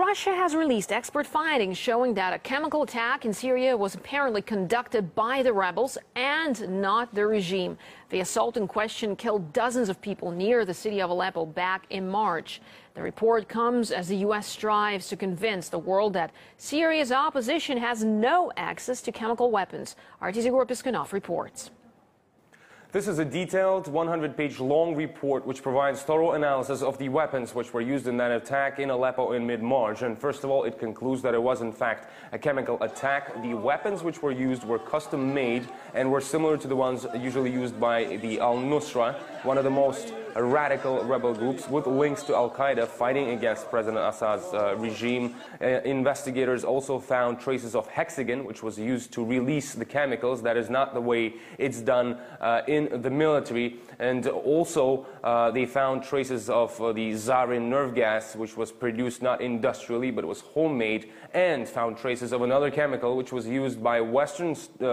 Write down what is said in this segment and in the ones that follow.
Russia has released expert findings showing that a chemical attack in Syria was apparently conducted by the rebels and not the regime. The assault in question killed dozens of people near the city of Aleppo back in March. The report comes as the U.S. strives to convince the world that Syria's opposition has no access to chemical weapons. RTC Gorpiskunov reports. This is a detailed 100-page long report which provides thorough analysis of the weapons which were used in that attack in Aleppo in mid-March. And first of all, it concludes that it was in fact a chemical attack. The weapons which were used were custom-made and were similar to the ones usually used by the Al-Nusra, one of the most radical rebel groups with links to Al-Qaeda fighting against President Assad's regime. Investigators also found traces of hexagon, which was used to release the chemicals. That is not the way it's done in the military. And also they found traces of the sarin nerve gas, which was produced not industrially, but it was homemade, and found traces of another chemical which was used by Western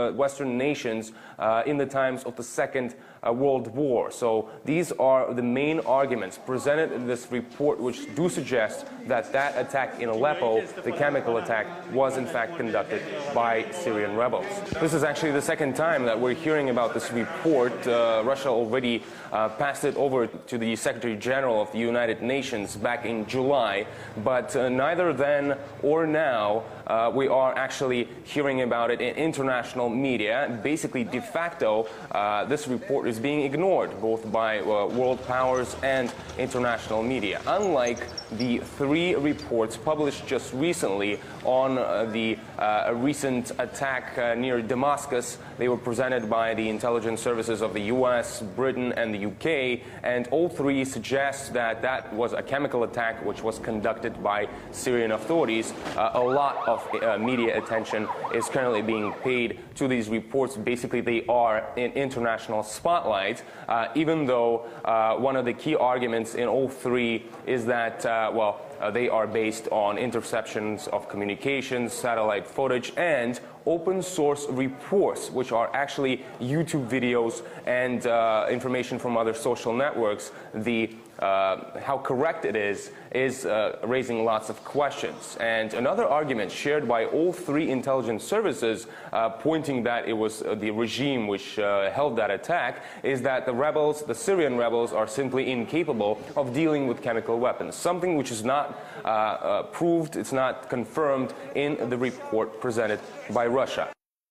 nations in the times of the Second World War. So these are the main arguments presented in this report, which do suggest that that attack in Aleppo, the chemical attack, was in fact conducted by Syrian rebels. This is actually the second time that we're hearing about this report. Russia already passed it over to the Secretary General of the United Nations back in July, but neither then or now we are actually hearing about it in international media. Basically, de facto, this report is being ignored both by world powers and international media. Unlike the three reports published just recently on the recent attack near Damascus, they were presented by the intelligence services of the US, Britain, and the UK, and all three suggest that that was a chemical attack which was conducted by Syrian authorities. A lot of media attention is currently being paid to these reports. Basically, they are in international spotlight, even though one of the key arguments in all three is that, they are based on interceptions of communications, satellite footage, and open source reports, which are actually YouTube videos and information from other social networks. How correct it is raising lots of questions. And another argument shared by all three intelligence services, pointing that it was the regime which held that attack, is that the rebels, the Syrian rebels, are simply incapable of dealing with chemical weapons, something which is not proved, it's not confirmed in the report presented by Russia.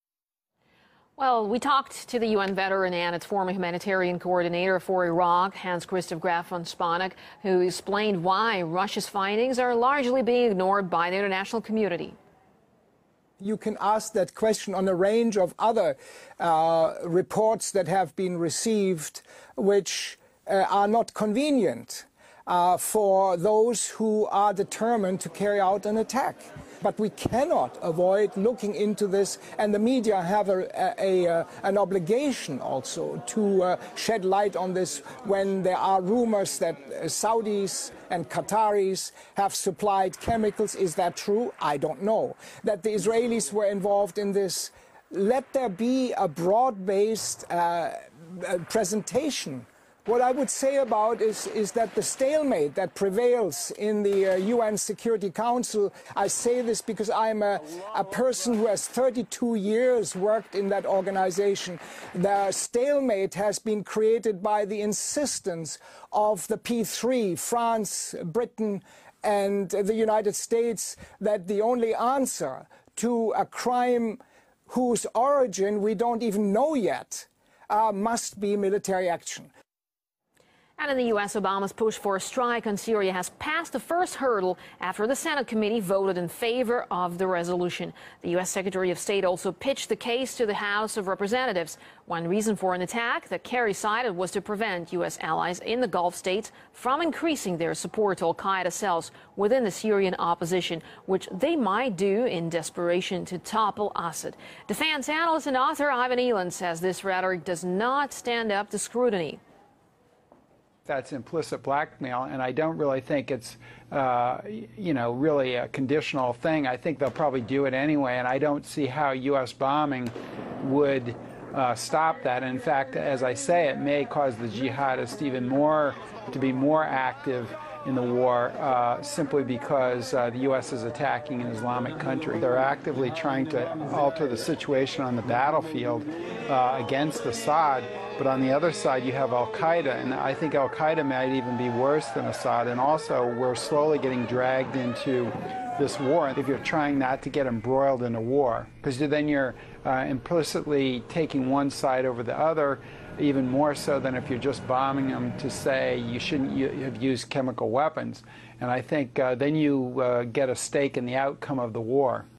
Well, we talked to the UN veteran and its former humanitarian coordinator for Iraq, Hans-Christoph Graf von Spanek, who explained why Russia's findings are largely being ignored by the international community. You can ask that question on a range of other reports that have been received, which are not convenient for those who are determined to carry out an attack. But we cannot avoid looking into this, and the media have an obligation also to shed light on this when there are rumors that Saudis and Qataris have supplied chemicals. Is that true? I don't know. That the Israelis were involved in this. Let there be a broad-based presentation. What I would say about is that the stalemate that prevails in the UN Security Council, I say this because I'm a person who has 32 years worked in that organization. The stalemate has been created by the insistence of the P3, France, Britain, and the United States, that the only answer to a crime whose origin we don't even know yet must be military action. And in the U.S., Obama's push for a strike on Syria has passed the first hurdle after the Senate committee voted in favor of the resolution. The U.S. Secretary of State also pitched the case to the House of Representatives. One reason for an attack that Kerry cited was to prevent U.S. allies in the Gulf states from increasing their support to al-Qaeda cells within the Syrian opposition, which they might do in desperation to topple Assad. Defense analyst and author Ivan Eland says this rhetoric does not stand up to scrutiny. That's implicit blackmail, and I don't really think it's, really a conditional thing. I think they'll probably do it anyway, and I don't see how U.S. bombing would stop that. In fact, as I say, it may cause the jihadists even more to be more active in the war simply because the U.S. is attacking an Islamic country. They're actively trying to alter the situation on the battlefield against Assad, but on the other side you have al-Qaeda, and I think al-Qaeda might even be worse than Assad, and also we're slowly getting dragged into this war if you're trying not to get embroiled in a war, because then you're implicitly taking one side over the other, even more so than if you're just bombing them to say you shouldn't have used chemical weapons. And I think then you get a stake in the outcome of the war.